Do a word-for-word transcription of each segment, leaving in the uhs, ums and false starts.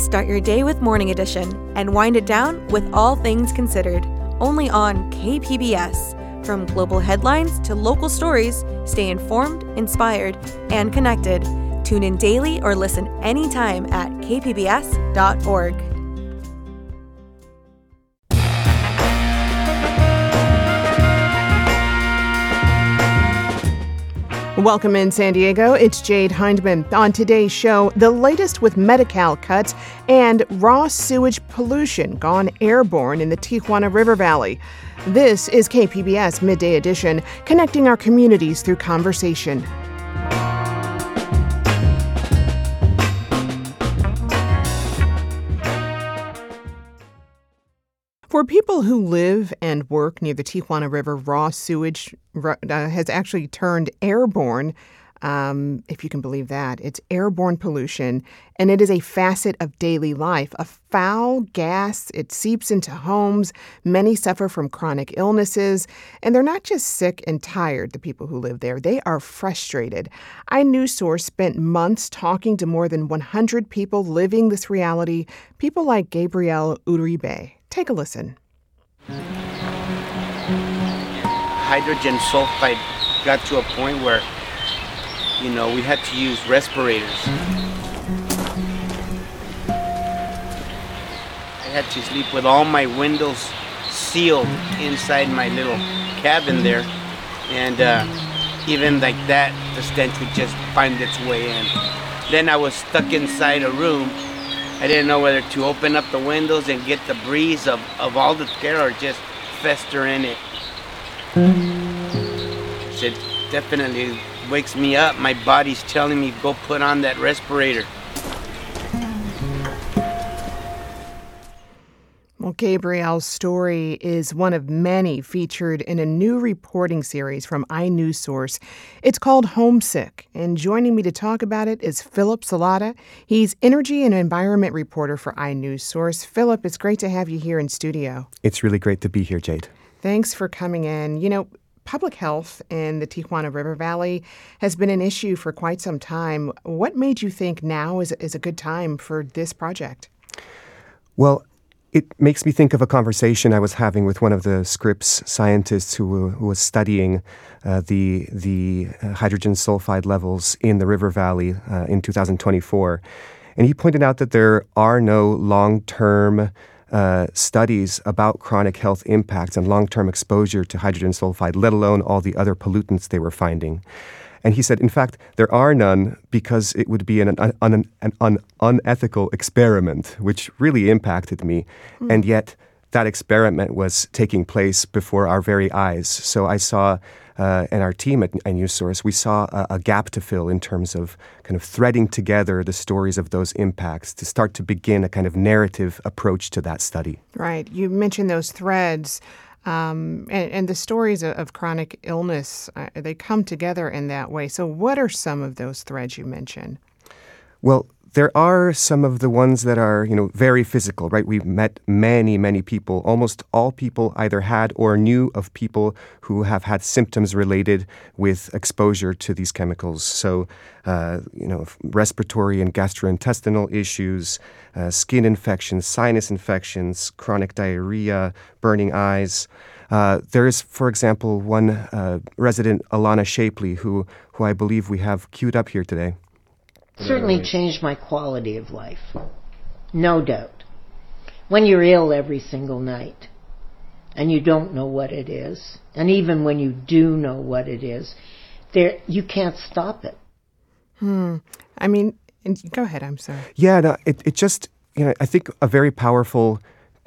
Start your day with Morning Edition and wind it down with All Things Considered, only on K P B S. From global headlines to local stories, stay informed, inspired, and connected. Tune in daily or listen anytime at k p b s dot org. Welcome in San Diego. It's Jade Hindman. On today's show, the latest with Medi-Cal cuts and raw sewage pollution gone airborne in the Tijuana River Valley. This is K P B S Midday Edition, connecting our communities through conversation. For people who live and work near the Tijuana River, raw sewage uh, has actually turned airborne, um, if you can believe that. It's airborne pollution, and it is a facet of daily life. A foul gas, it seeps into homes. Many suffer from chronic illnesses, and they're not just sick and tired, the people who live there. They are frustrated. iNewsSource spent months talking to more than one hundred people living this reality, people like Gabriel Uribe. Take a listen. Hydrogen sulfide got to a point where, you know, we had to use respirators. I had to sleep with all my windows sealed inside my little cabin there. And uh, even like that, the stench would just find its way in. Then I was stuck inside a room. I didn't know whether to open up the windows and get the breeze of, of all the air or just fester in it. It definitely wakes me up. My body's telling me, go put on that respirator. Well, Gabriel's story is one of many featured in a new reporting series from iNewsSource. It's called Homesick, and joining me to talk about it is Philip Salata. He's energy and environment reporter for iNewsSource. Philip, it's great to have you here in studio. It's really great to be here, Jade. Thanks for coming in. You know, public health in the Tijuana River Valley has been an issue for quite some time. What made you think now is, is a good time for this project? Well, it makes me think of a conversation I was having with one of the Scripps scientists who, who was studying uh, the the uh, hydrogen sulfide levels in the river valley uh, in two thousand twenty-four. And he pointed out that there are no long-term uh, studies about chronic health impacts and long-term exposure to hydrogen sulfide, let alone all the other pollutants they were finding. And he said, in fact, there are none because it would be an, an, an, an, an unethical experiment, which really impacted me. Mm. And yet that experiment was taking place before our very eyes. So I saw, uh, and our team at iNewsSource, we saw a, a gap to fill in terms of kind of threading together the stories of those impacts to start to begin a kind of narrative approach to that study. Right. You mentioned those threads. Um, and, and the stories of, of chronic illness, uh, they come together in that way. So what are some of those threads you mentioned? Well, there are some of the ones that are, you know, very physical, right? We've met many, many people. Almost all people either had or knew of people who have had symptoms related with exposure to these chemicals. So, uh, you know, respiratory and gastrointestinal issues, uh, skin infections, sinus infections, chronic diarrhea, burning eyes. Uh, there is, for example, one uh, resident, Alana Shapley, who, who I believe we have queued up here today. Certainly changed my quality of life, no doubt. When you're ill every single night and you don't know what it is, and even when you do know what it is, there you can't stop it. Hmm. I mean, and go ahead, I'm sorry. Yeah, no, it, it just, you know, I think a very powerful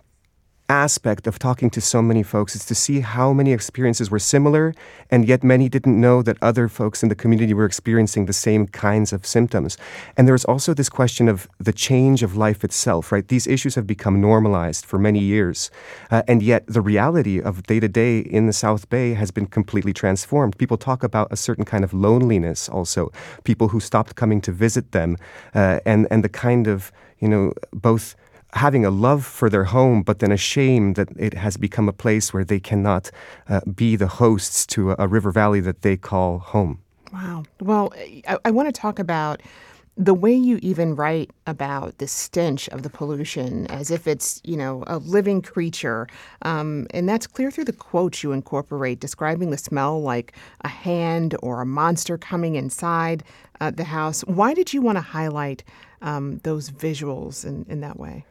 aspect of talking to so many folks is to see how many experiences were similar, and yet many didn't know that other folks in the community were experiencing the same kinds of symptoms. And there was also this question of the change of life itself, right? These issues have become normalized for many years, uh, and yet the reality of day-to-day in the South Bay has been completely transformed. People talk about a certain kind of loneliness also, people who stopped coming to visit them, uh, and, and the kind of, you know, both having a love for their home, but then a shame that it has become a place where they cannot uh, be the hosts to a, a river valley that they call home. Wow. Well, I, I want to talk about the way you even write about the stench of the pollution as if it's, you know, a living creature, um, and that's clear through the quotes you incorporate describing the smell like a hand or a monster coming inside uh, the house. Why did you want to highlight um, those visuals in, in that way?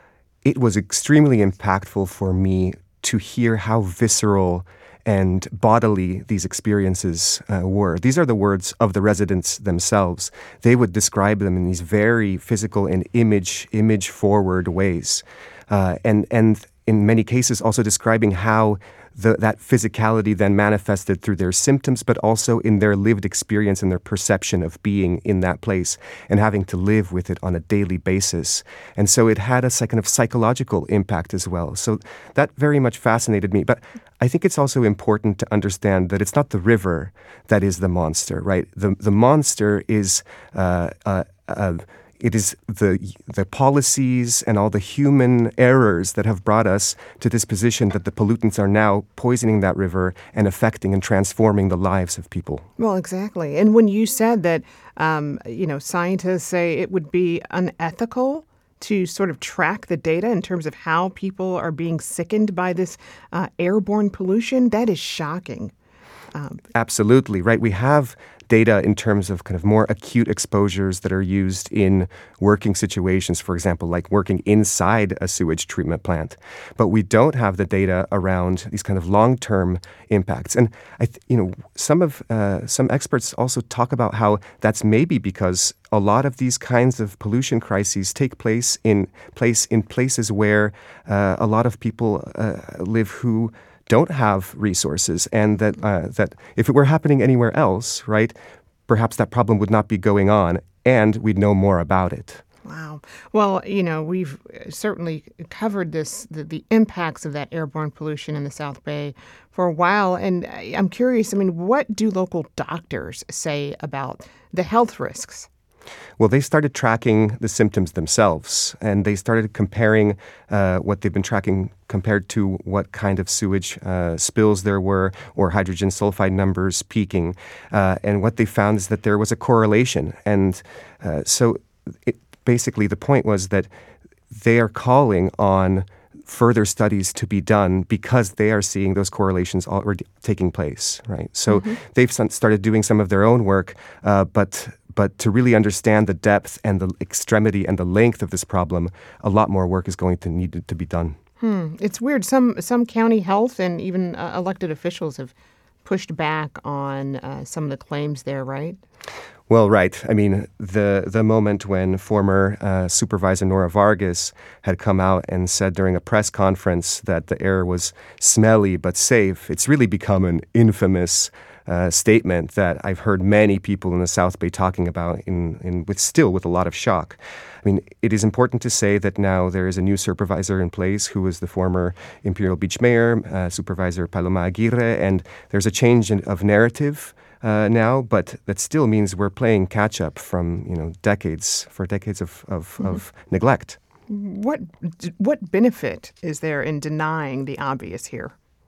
It was extremely impactful for me to hear how visceral and bodily these experiences uh, were. These are the words of the residents themselves. They would describe them in these very physical and image image forward ways, uh, and and in many cases also describing how the, that physicality then manifested through their symptoms, but also in their lived experience and their perception of being in that place and having to live with it on a daily basis. And so it had a kind of psychological impact as well. So that very much fascinated me. But I think it's also important to understand that it's not the river that is the monster, right? The the monster is uh, uh, uh, It is the the policies and all the human errors that have brought us to this position that the pollutants are now poisoning that river and affecting and transforming the lives of people. Well, exactly. And when you said that, um, you know, scientists say it would be unethical to sort of track the data in terms of how people are being sickened by this uh, airborne pollution, that is shocking. Um, Absolutely, right. We have data in terms of kind of more acute exposures that are used in working situations, for example, like working inside a sewage treatment plant. But we don't have the data around these kind of long-term impacts. And I, th- you know, some of uh, some experts also talk about how that's maybe because a lot of these kinds of pollution crises take place in place in places where uh, a lot of people uh, live who don't have resources, and that uh, that if it were happening anywhere else, right, perhaps that problem would not be going on, and we'd know more about it. Wow. Well, you know, we've certainly covered this, the, the impacts of that airborne pollution in the South Bay for a while, and I'm curious, I mean, what do local doctors say about the health risks? Well, they started tracking the symptoms themselves, and they started comparing uh, what they've been tracking compared to what kind of sewage uh, spills there were or hydrogen sulfide numbers peaking. Uh, and what they found is that there was a correlation. And uh, so it, basically the point was that they are calling on further studies to be done because they are seeing those correlations already taking place, right? So mm-hmm. they've started doing some of their own work, uh, but but to really understand the depth and the extremity and the length of this problem, a lot more work is going to need to be done. Hmm. It's weird. Some some county health and even uh, elected officials have pushed back on uh, some of the claims there, right? Well, right. I mean, the the moment when former uh, Supervisor Nora Vargas had come out and said during a press conference that the air was smelly but safe, it's really become an infamous uh, statement that I've heard many people in the South Bay talking about in, in with still with a lot of shock. I mean, it is important to say that now there is a new supervisor in place who is the former Imperial Beach Mayor, uh, Supervisor Paloma Aguirre, and there's a change in, of narrative Uh, now, but that still means we're playing catch up from you know decades for decades of of, mm-hmm. of neglect. What what benefit is there in denying the obvious here?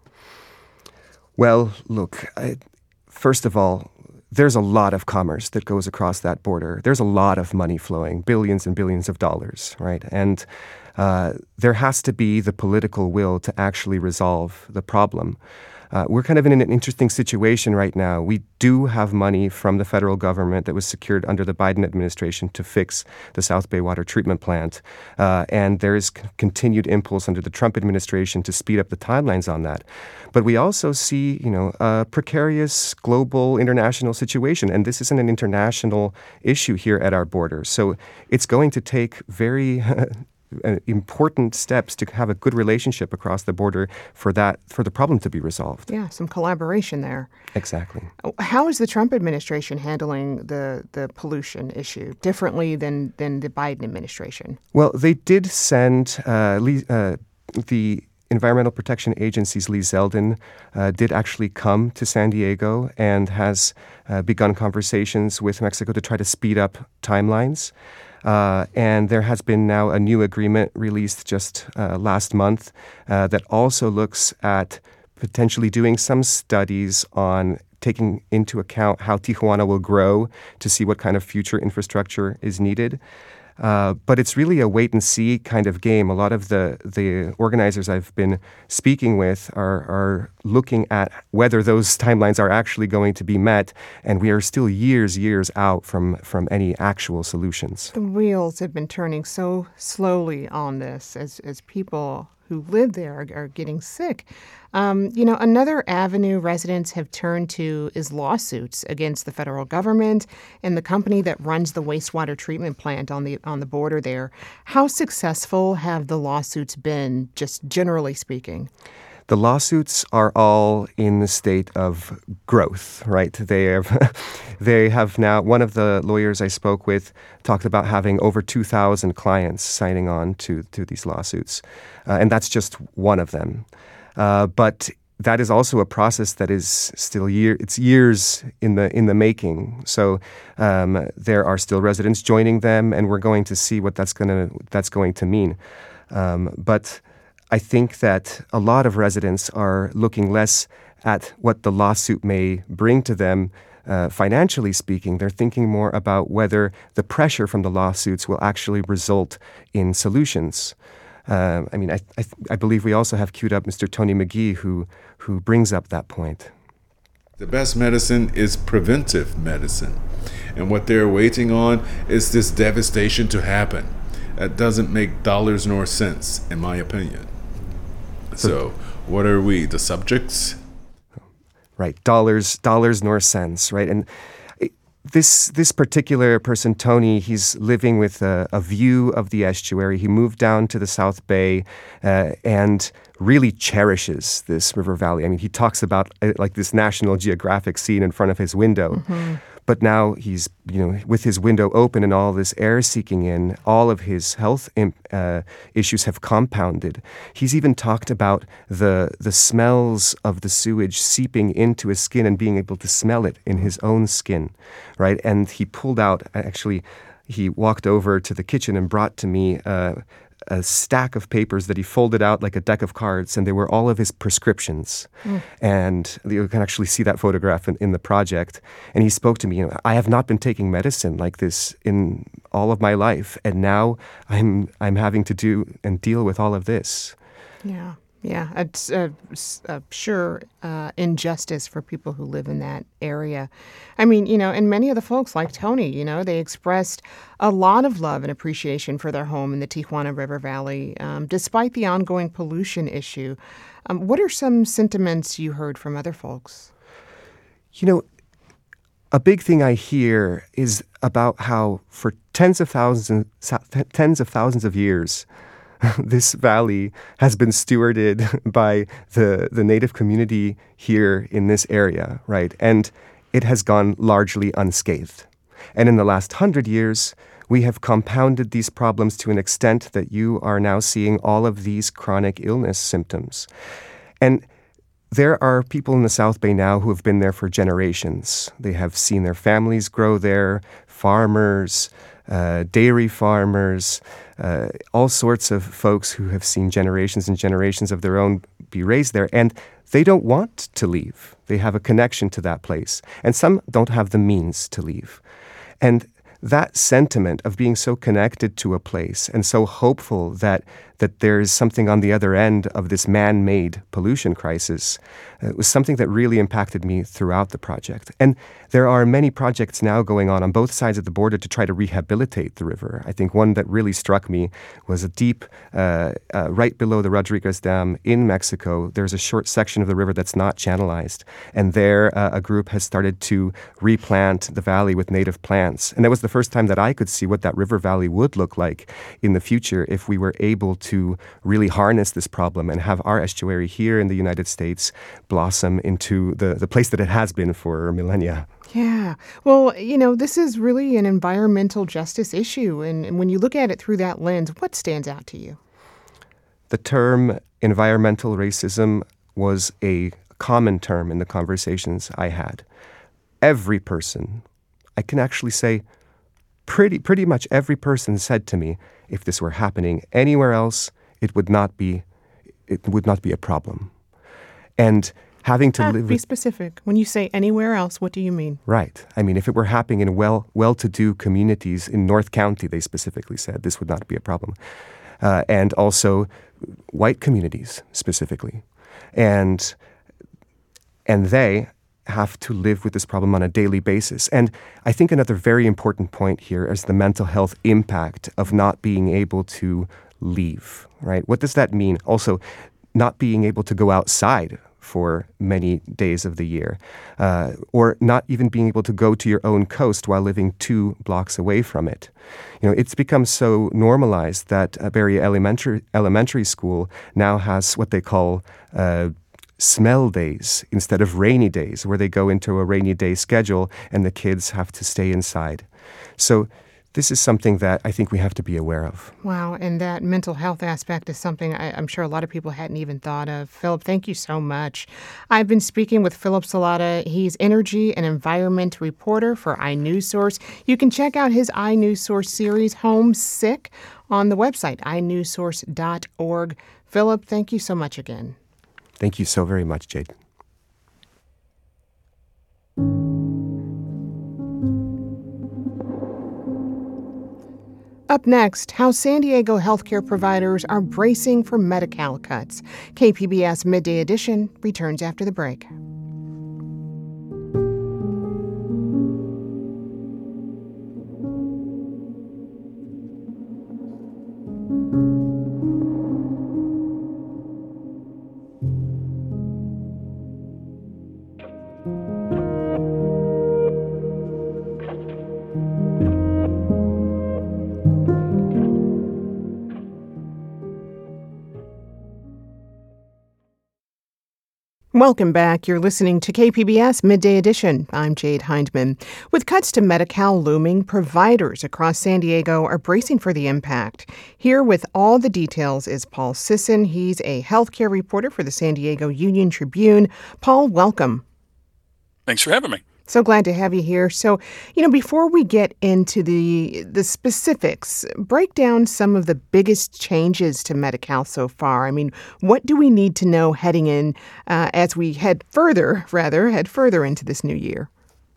Well, look, I, first of all, there's a lot of commerce that goes across that border. There's a lot of money flowing, billions and billions of dollars, right? And uh, there has to be the political will to actually resolve the problem. Uh, we're kind of in an interesting situation right now. We do have money from the federal government that was secured under the Biden administration to fix the South Bay water treatment plant. Uh, and there is c- continued impulse under the Trump administration to speed up the timelines on that. But we also see, you know, a precarious global international situation. And this isn't an international issue here at our border. So it's going to take very Uh, important steps to have a good relationship across the border for that for the problem to be resolved. Yeah, some collaboration there. Exactly. How is the Trump administration handling the, the pollution issue differently than, than the Biden administration? Well, they did send uh, Lee, uh, the Environmental Protection Agency's Lee Zeldin uh, did actually come to San Diego and has uh, begun conversations with Mexico to try to speed up timelines. Uh, and there has been now a new agreement released just uh, last month uh, that also looks at potentially doing some studies on taking into account how Tijuana will grow to see what kind of future infrastructure is needed. Uh, but it's really a wait-and-see kind of game. A lot of the, the organizers I've been speaking with are, are looking at whether those timelines are actually going to be met, and we are still years, years out from, from any actual solutions. The wheels have been turning so slowly on this as, as people who live there are, are getting sick. Um, you know, another avenue residents have turned to is lawsuits against the federal government and the company that runs the wastewater treatment plant on the on the border there. How successful have the lawsuits been, just generally speaking? The lawsuits are all in the state of growth, right? They have, they have now, one of the lawyers I spoke with talked about having over two thousand clients signing on to, to these lawsuits. Uh, and that's just one of them. Uh, but that is also a process that is still year, it's years in the in the making. So um, there are still residents joining them, and we're going to see what that's gonna that's going to mean. Um, but I think that a lot of residents are looking less at what the lawsuit may bring to them uh, financially speaking. They're thinking more about whether the pressure from the lawsuits will actually result in solutions. Uh, I mean, I, I, I believe we also have queued up Mister Tony McGee, who, who brings up that point. The best medicine is preventive medicine. And what they're waiting on is this devastation to happen. That doesn't make dollars nor cents, in my opinion. So, what are we, the subjects? Right, dollars, dollars nor cents, right? And this this particular person, Tony, he's living with a, a view of the estuary. He moved down to the South Bay uh, and really cherishes this river valley. I mean, he talks about uh, like this National Geographic scene in front of his window. Mm-hmm. But now he's, you know, with his window open and all this air seeking in, all of his health imp, uh, issues have compounded. He's even talked about the the smells of the sewage seeping into his skin and being able to smell it in his own skin, right? And he pulled out, actually, he walked over to the kitchen and brought to me uh, a stack of papers that he folded out like a deck of cards, and they were all of his prescriptions. Mm. And you can actually see that photograph in, in the project. And he spoke to me, you know, I have not been taking medicine like this in all of my life, and now I'm I'm having to do and deal with all of this. Yeah, yeah, it's a, a sure uh, injustice for people who live in that area. I mean, you know, and many of the folks like Tony, you know, they expressed a lot of love and appreciation for their home in the Tijuana River Valley, um, despite the ongoing pollution issue. Um, what are some sentiments you heard from other folks? You know, a big thing I hear is about how for tens of thousands, tens of thousands of years, this valley has been stewarded by the, the native community here in this area, right? And it has gone largely unscathed. And in the last hundred years, we have compounded these problems to an extent that you are now seeing all of these chronic illness symptoms. And there are people in the South Bay now who have been there for generations. They have seen their families grow there, farmers, uh, dairy farmers, uh, all sorts of folks who have seen generations and generations of their own be raised there. And they don't want to leave. They have a connection to that place. And some don't have the means to leave. And that sentiment of being so connected to a place and so hopeful that that there is something on the other end of this man-made pollution crisis uh, was something that really impacted me throughout the project. And there are many projects now going on on both sides of the border to try to rehabilitate the river. I think one that really struck me was a deep, uh, uh, right below the Rodriguez Dam in Mexico. There's a short section of the river that's not channelized. And there uh, a group has started to replant the valley with native plants. And that was the first time that I could see what that river valley would look like in the future if we were able to to really harness this problem and have our estuary here in the United States blossom into the, the place that it has been for millennia. Yeah. Well, you know, this is really an environmental justice issue. And, and when you look at it through that lens, what stands out to you? The term environmental racism was a common term in the conversations I had. Every person, I can actually say pretty pretty much every person said to me, if this were happening anywhere else, it would not be it would not be a problem. And having to Ah, live be with specific. When you say anywhere else, what do you mean? right. I mean, if it were happening in well well-to-do communities in North County, they specifically said this would not be a problem, uh, and also white communities specifically, and and they have to live with this problem on a daily basis. And I think another very important point here is the mental health impact of not being able to leave, right? What does that mean? Also, not being able to go outside for many days of the year, uh, or not even being able to go to your own coast while living two blocks away from it. You know, it's become so normalized that uh, Barrie Elementary, Elementary School now has what they call uh, smell days instead of rainy days, where they go into a rainy day schedule and the kids have to stay inside. So this is something that I think we have to be aware of. Wow, and that mental health aspect is something I, I'm sure a lot of people hadn't even thought of. Philip, thank you so much. I've been speaking with Philip Salata. He's energy and environment reporter for iNewsSource. You can check out his iNewsSource series, Homesick, on the website, i news source dot org. Philip, thank you so much again. Thank you so very much, Jade. Up next, how San Diego healthcare providers are bracing for Medi-Cal cuts. K P B S Midday Edition returns after the break. Welcome back. You're listening to K P B S Midday Edition. I'm Jade Hindman. With cuts to Medi-Cal looming, providers across San Diego are bracing for the impact. Here with all the details is Paul Sisson. He's a healthcare reporter for the San Diego Union Tribune. Paul, welcome. Thanks for having me. So glad to have you here. So, you know, before we get into the the specifics, break down some of the biggest changes to Medi-Cal so far. I mean, what do we need to know heading in uh, as we head further, rather, head further into this new year?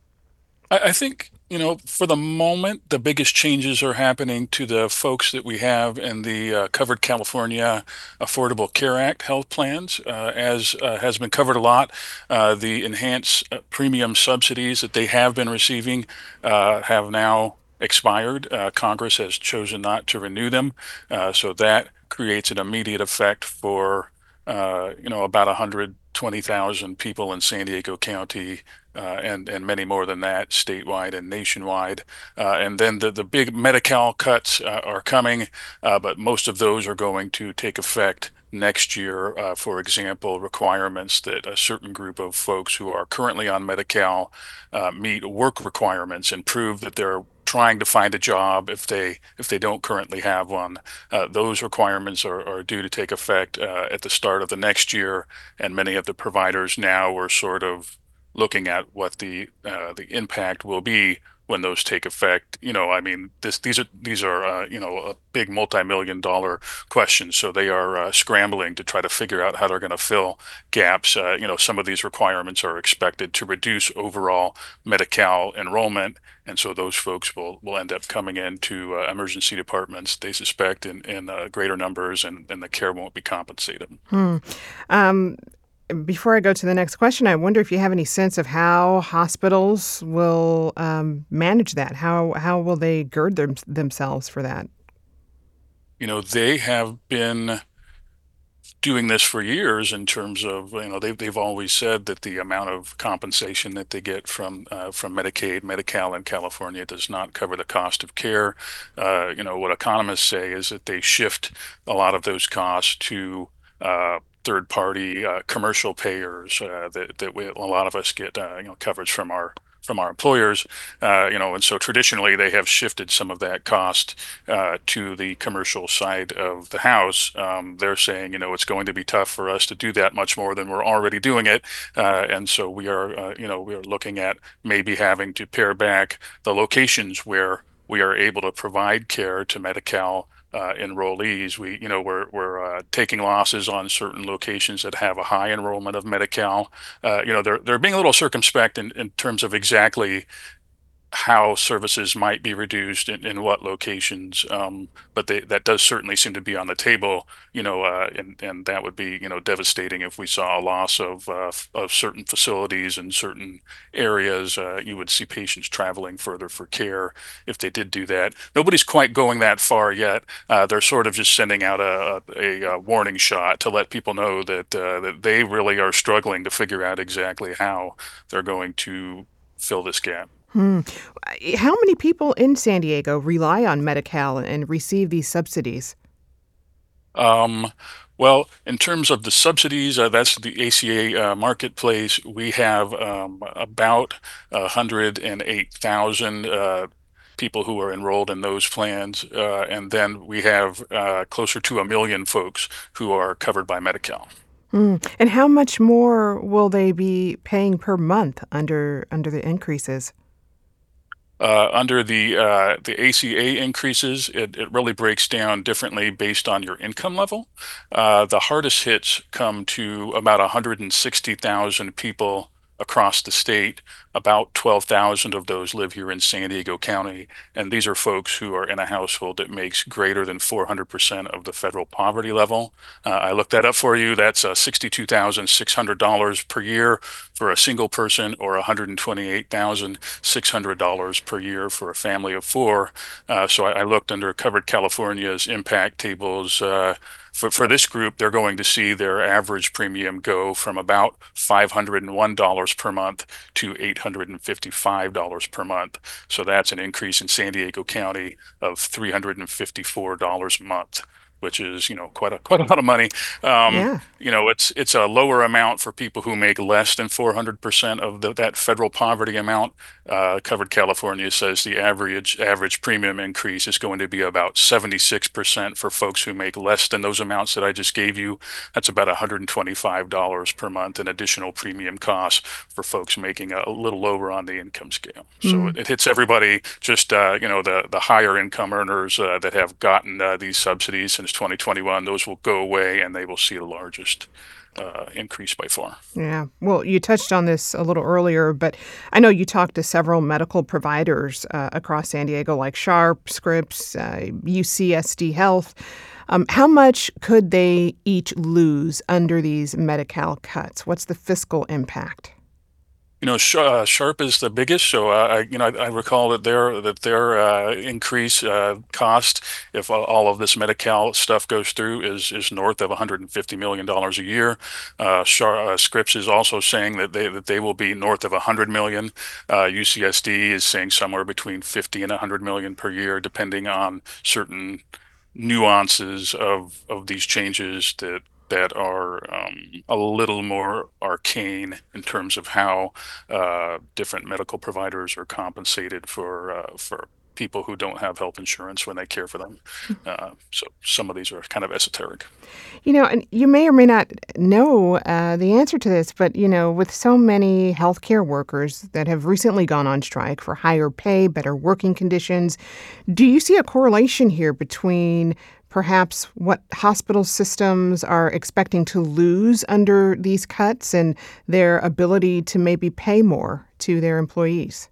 I, I think, you know, for the moment, the biggest changes are happening to the folks that we have in the uh, Covered California Affordable Care Act health plans. Uh, as uh, has been covered a lot, uh, the enhanced uh, premium subsidies that they have been receiving uh, have now expired. Uh, Congress has chosen not to renew them. Uh, so that creates an immediate effect for, uh, you know, about one hundred twenty thousand people in San Diego County, uh, and and many more than that statewide and nationwide. Uh, and then the the big Medi-Cal cuts uh, are coming, uh, but most of those are going to take effect next year. Uh, for example, requirements that a certain group of folks who are currently on Medi-Cal uh, meet work requirements and prove that they're trying to find a job if they if they don't currently have one. Uh, those requirements are, are due to take effect uh, at the start of the next year, and many of the providers now are sort of looking at what the uh, the impact will be when those take effect. You know, I mean, this these are these are uh, you know, a big multi-million dollar questions, so they are uh, scrambling to try to figure out how they're going to fill gaps. Uh, you know, some of these requirements are expected to reduce overall Medi-Cal enrollment, and so those folks will will end up coming into uh, emergency departments, they suspect, in in uh, greater numbers, and and the care won't be compensated. Hmm. Um, Before I go to the next question, I wonder if you have any sense of how hospitals will um, manage that. How how will they gird them, themselves for that? You know, they have been doing this for years in terms of, you know, they've, they've always said that the amount of compensation that they get from uh, from Medicaid, Medi-Cal in California does not cover the cost of care. Uh, you know, what economists say is that they shift a lot of those costs to uh, third-party uh, commercial payers, uh, that, that we, a lot of us get, uh, you know, coverage from our from our employers, uh, you know, and so traditionally they have shifted some of that cost uh, to the commercial side of the house. Um, they're saying, you know, it's going to be tough for us to do that much more than we're already doing it, uh, and so we are, uh, you know, we are looking at maybe having to pare back the locations where we are able to provide care to Medi-Cal uh, enrollees. We, you know, we're we're uh, taking losses on certain locations that have a high enrollment of Medi-Cal. Uh, you know, they're they're being a little circumspect in, in terms of exactly how services might be reduced in, in what locations, um, but they, that does certainly seem to be on the table, you know, uh, and and that would be, you know, devastating if we saw a loss of uh, f- of certain facilities in certain areas. Uh, you would see patients traveling further for care if they did do that. Nobody's quite going that far yet. Uh, they're sort of just sending out a, a, a warning shot to let people know that uh, that they really are struggling to figure out exactly how they're going to fill this gap. Hmm. How many people in San Diego rely on Medi-Cal and receive these subsidies? Um, well, in terms of the subsidies, uh, that's the A C A uh, marketplace. We have um, about one hundred eight thousand uh, people who are enrolled in those plans. Uh, and then we have uh, closer to a million folks who are covered by Medi-Cal. Hmm. And how much more will they be paying per month under under the increases? Uh, under the uh, the A C A increases, it, it really breaks down differently based on your income level. Uh, the hardest hits come to about one hundred sixty thousand people across the state. About twelve thousand of those live here in San Diego County, and these are folks who are in a household that makes greater than four hundred percent of the federal poverty level. Uh, I looked that up for you. That's uh, sixty-two thousand six hundred dollars per year for a single person, or one hundred twenty-eight thousand six hundred dollars per year for a family of four. Uh, so I, I looked under Covered California's impact tables. Uh, for, for this group, they're going to see their average premium go from about five hundred one dollars per month to eight hundred fifty-five dollars per month. So that's an increase in San Diego County of three hundred fifty-four dollars a month, which is, you know, quite a quite a lot of money. Um, Yeah. you know, it's it's a lower amount for people who make less than four hundred percent of the, that federal poverty amount. Uh, Covered California says the average average premium increase is going to be about seventy-six percent for folks who make less than those amounts that I just gave you. That's about one hundred twenty-five dollars per month in additional premium costs for folks making a, a little lower on the income scale. So Mm. it, it hits everybody, just, uh, you know, the, the higher income earners uh, that have gotten uh, these subsidies since twenty twenty-one. Those will go away and they will see the largest uh, increase by far. Yeah. Well, you touched on this a little earlier, but I know you talked to several medical providers uh, across San Diego, like Sharp, Scripps, uh, U C S D Health. Um, how much could they each lose under these Medi-Cal cuts? What's the fiscal impact? You know, Sh- uh, Sharp is the biggest. So, uh, I, you know, I, I recall that their that their uh, increase uh, cost, if all all of this Medi-Cal stuff goes through, is is north of one hundred fifty million dollars a year. Uh, Shar- uh, Scripps is also saying that they that they will be north of one hundred million. Uh, U C S D is saying somewhere between fifty and one hundred million per year, depending on certain nuances of of these changes that that are um, a little more arcane in terms of how uh, different medical providers are compensated for uh, for people who don't have health insurance when they care for them. Uh, so some of these are kind of esoteric. You know, and you may or may not know uh, the answer to this, but, you know, with so many healthcare workers that have recently gone on strike for higher pay, better working conditions, do you see a correlation here between perhaps what hospital systems are expecting to lose under these cuts and their ability to maybe pay more to their employees?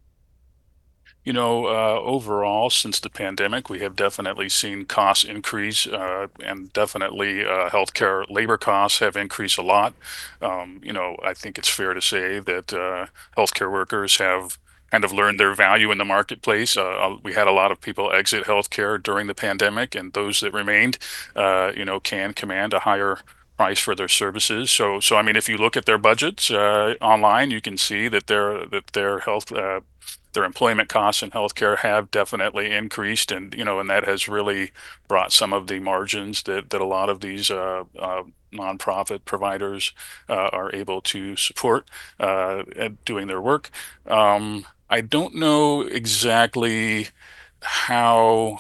You know, uh, overall, since the pandemic, we have definitely seen costs increase, uh, and definitely uh, healthcare labor costs have increased a lot. Um, you know, I think it's fair to say that uh, healthcare workers have kind of learned their value in the marketplace. Uh, uh, we had a lot of people exit healthcare during the pandemic, and those that remained, uh, you know, can command a higher price for their services. So, so I mean, if you look at their budgets uh, online, you can see that their that their health uh, their employment costs in healthcare have definitely increased, and you know, and that has really brought some of the margins that that a lot of these uh, uh, nonprofit providers uh, are able to support uh, at doing their work. Um, I don't know exactly how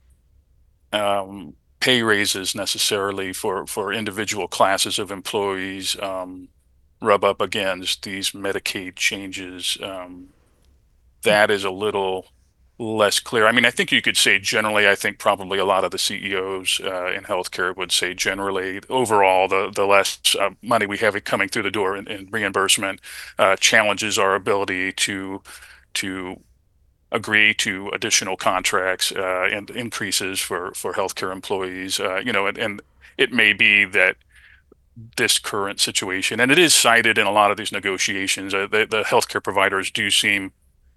um, pay raises necessarily for for individual classes of employees um, rub up against these Medicaid changes. Um, that is a little less clear. I mean, I think you could say generally, I think probably a lot of the C E Os uh, in healthcare would say generally, overall, the, the less uh, money we have coming through the door in, in reimbursement uh, challenges our ability to to agree to additional contracts uh, and increases for, for healthcare employees. Uh, you know, and, and it may be that this current situation, and it is cited in a lot of these negotiations, uh, the, the healthcare providers do seem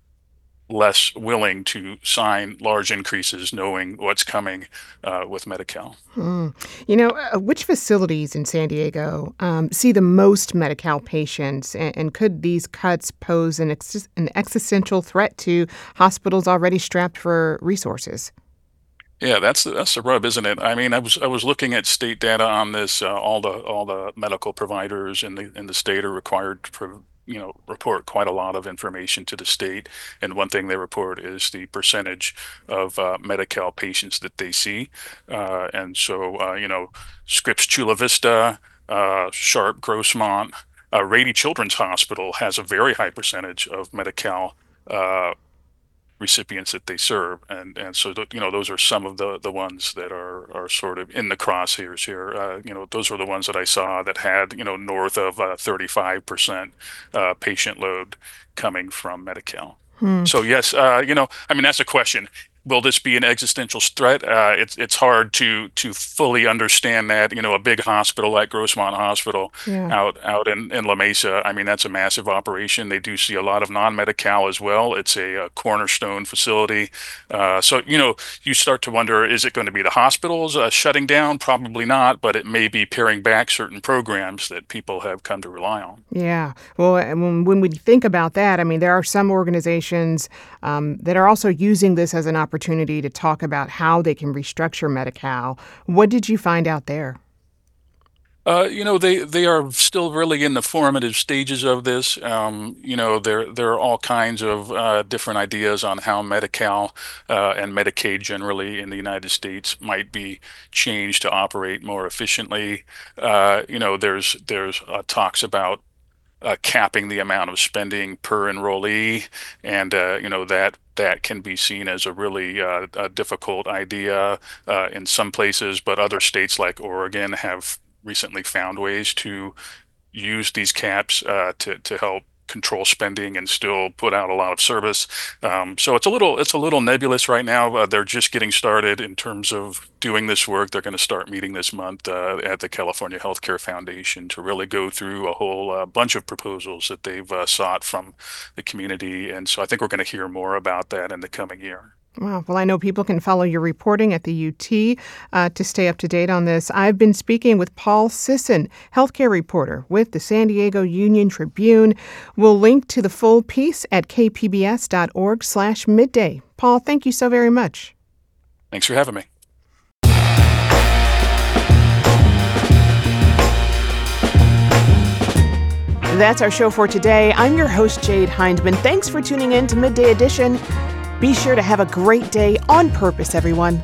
less willing to sign large increases knowing what's coming uh, with Medi-Cal. Hmm. You know, uh, which facilities in San Diego um, see the most Medi-Cal patients, and, and could these cuts pose an, ex- an existential threat to hospitals already strapped for resources? Yeah, that's the, that's the rub, isn't it? I mean, I was I was looking at state data on this. Uh, all the all the medical providers in the in the state are required to pro, you know report quite a lot of information to the state. And one thing they report is the percentage of uh, Medi-Cal patients that they see. Uh, and so uh, you know, Scripps Chula Vista, uh, Sharp Grossmont, uh, Rady Children's Hospital has a very high percentage of Medi-Cal Uh, recipients that they serve, and and so th- you know those are some of the the ones that are are sort of in the crosshairs here. Uh, you know, those were the ones that I saw that had you know north of uh, thirty-five percent uh, patient load coming from Medi-Cal. Hmm. So yes, uh, you know, I mean that's a question. Will this be an existential threat? Uh, it's it's hard to to fully understand that. You know, a big hospital like Grossmont Hospital Yeah. out out in, in La Mesa. I mean, that's a massive operation. They do see a lot of non-Medi-Cal as well. It's a, a cornerstone facility. Uh, so you know, you start to wonder: is it going to be the hospitals uh, shutting down? Probably not, but it may be paring back certain programs that people have come to rely on. Yeah. Well, and when, when we think about that, I mean, there are some organizations um, that are also using this as an opportunity to talk about how they can restructure Medi-Cal. What did you find out there? Uh, you know, they they are still really in the formative stages of this. Um, you know, there there are all kinds of uh, different ideas on how Medi-Cal uh, and Medicaid generally in the United States might be changed to operate more efficiently. Uh, you know, there's there's uh, talks about uh, capping the amount of spending per enrollee, and uh, you know that that can be seen as a really uh, a difficult idea uh, in some places, but other states like Oregon have recently found ways to use these caps uh, to to help control spending and still put out a lot of service. Um, so it's a little it's a little nebulous right now. Uh, they're just getting started in terms of doing this work. They're going to start meeting this month uh, at the California Healthcare Foundation to really go through a whole uh, bunch of proposals that they've uh, sought from the community. And so I think we're going to hear more about that in the coming year. Wow. Well, I know people can follow your reporting at the U T uh, to stay up to date on this. I've been speaking with Paul Sisson, healthcare reporter with the San Diego Union Tribune. We'll link to the full piece at kpbs.org slash midday. Paul, thank you so very much. Thanks for having me. That's our show for today. I'm your host, Jade Hindman. Thanks for tuning in to Midday Edition. Be sure to have a great day on purpose, everyone.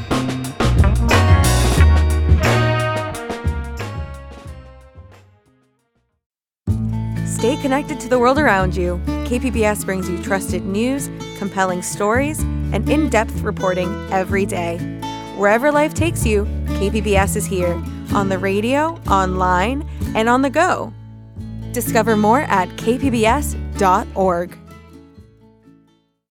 Stay connected to the world around you. K P B S brings you trusted news, compelling stories, and in-depth reporting every day. Wherever life takes you, K P B S is here, on the radio, online, and on the go. Discover more at k p b s dot org.